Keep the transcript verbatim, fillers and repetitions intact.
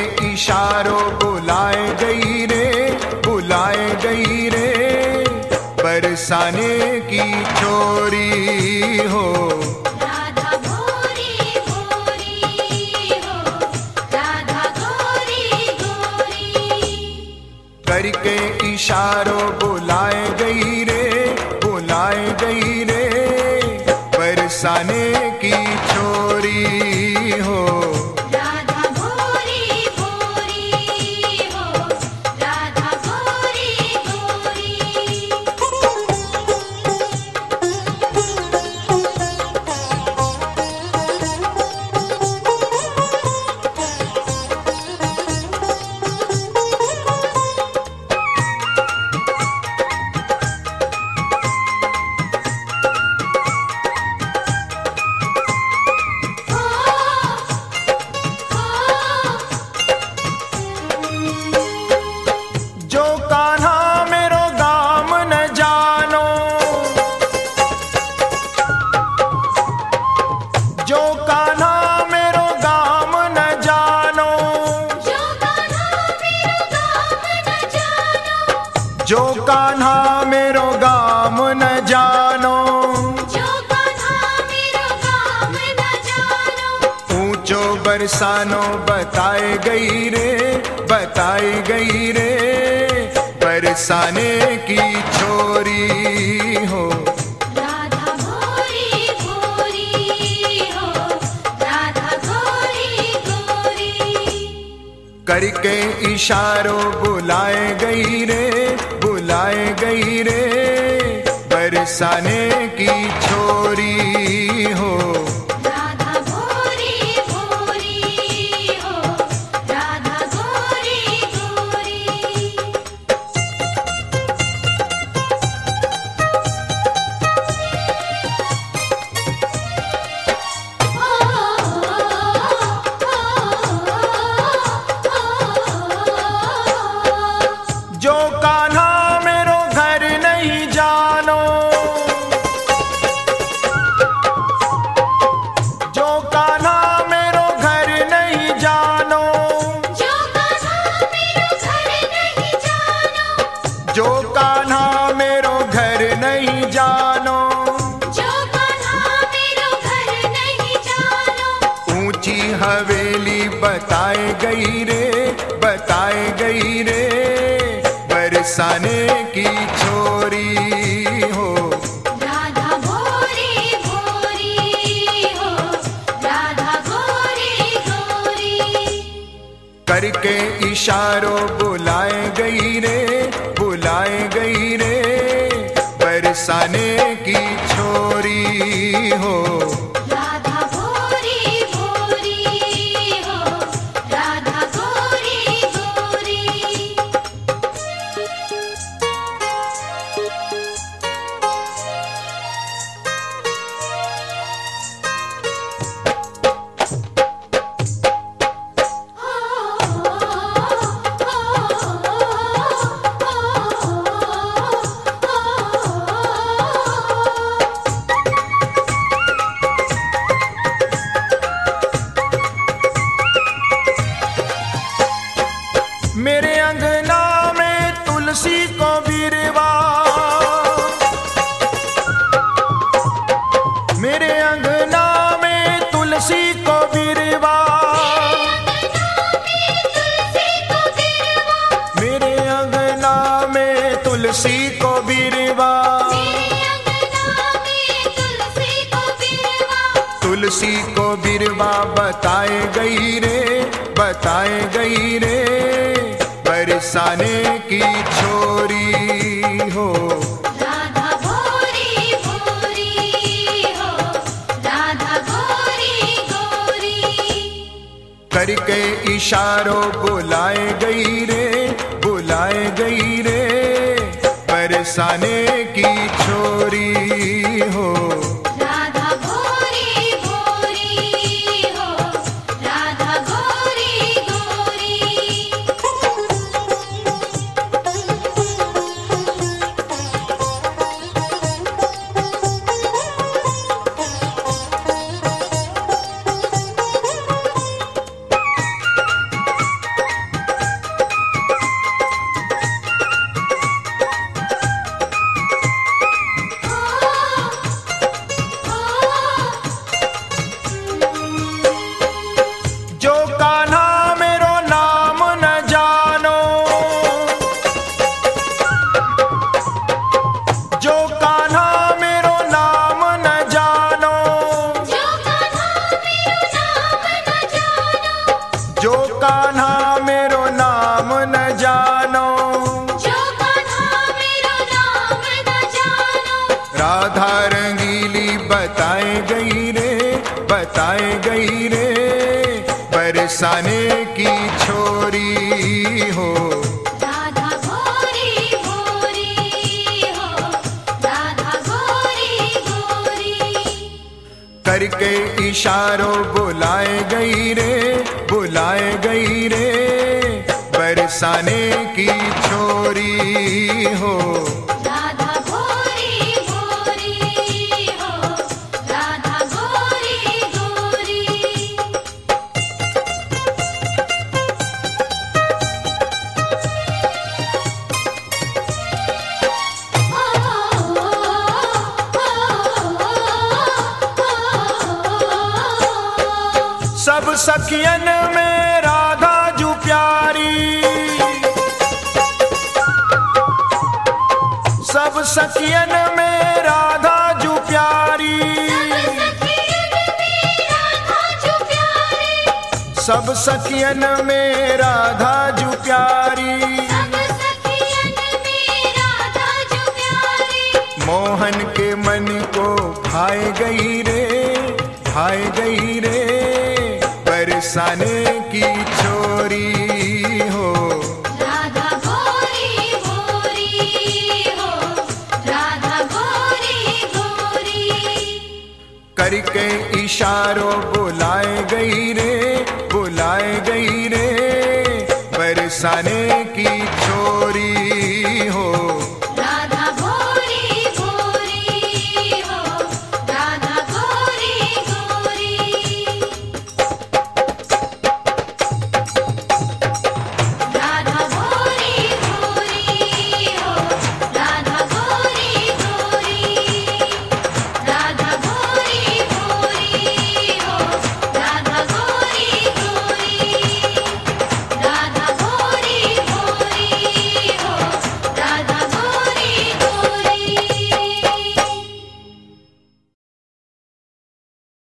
इशारों बुलाए गई रे, बुलाए गई रे, बरसाने की छोरी हो। राधा गोरी गोरी हो, राधा गोरी गोरी। करके इशारों बुलाए गई रे, बुलाए गई रे, बरसाने की छोरी हो। राधा गोरी गोरी हो, राधा गोरी गोरी। जो कान्हा मेरो गाम न जानो, जो कान्हा मेरो गाम न जानो, जो कान्हा मेरो गाम न जानो, जो कान्हा मेरो गाम न जानो, जो कान्हा मेरो गाम न जानो। ऊंचो बरसानो बताए गई रे, बताई गई रे, बरसाने की छोरी हो। राधा गोरी गोरी हो, राधा गोरी गोरी। करके इशारों बुलाए गई रे, बुलाए गई रे, बरसाने की छोरी हो। राधा गोरी गोरी हो, राधा गोरी गोरी। जो कान्हा मेरो घर नहीं जानो, जो कान्हा मेरो घर नहीं जानो, जो कान्हा मेरो घर नहीं जानो, जो कान्हा मेरो घर नहीं जानो, जो कान्हा मेरो घर नहीं जानो। ऊंची हवेली बताए गई रे, बताए गई रे, बरसाने की छोरी हो। राधा गोरी गोरी हो, राधा गोरी गोरी। करके इशारों बुलाए गई रे, बुलाए गई रे, बरसाने की छोरी हो। राधा गोरी गोरी हो, राधा गोरी गोरी। मेरे अंगना में तुलसी को बिरवा, मेरे अंगना में तुलसी को बिरवा, मेरे अंगना में तुलसी को बिरवा, तुलसी को बिरवा बताए गई रे, बताए गई रे, बरसाने की छोरी हो। राधा गोरी गोरी हो, राधा गोरी गोरी। करके इशारों बुलाए गई रे, बुलाए गई रे, बरसाने की छोरी हो। राधा गोरी गोरी हो, राधा गोरी गोरी। बुलाए गई रे, बरसाने की छोरी हो। राधा गोरी गोरी हो, राधा गोरी गोरी। करके इशारों बुलाए गई रे, बुलाए गई रे, बरसाने की छोरी हो। राधा गोरी गोरी हो, राधा गोरी गोरी। सब सखियन में राधा जू प्यारी, सब सखियन में राधा जू प्यारी, सब सखियन में राधा जू प्यारी। मोहन के मन को भाए गई रे, भाए गई रे, बरसाने की छोरी हो। राधा गोरी गोरी हो, राधा गोरी गोरी। करके इशारों बुलाए गई रे, बुलाए गई रे, बरसाने की छोरी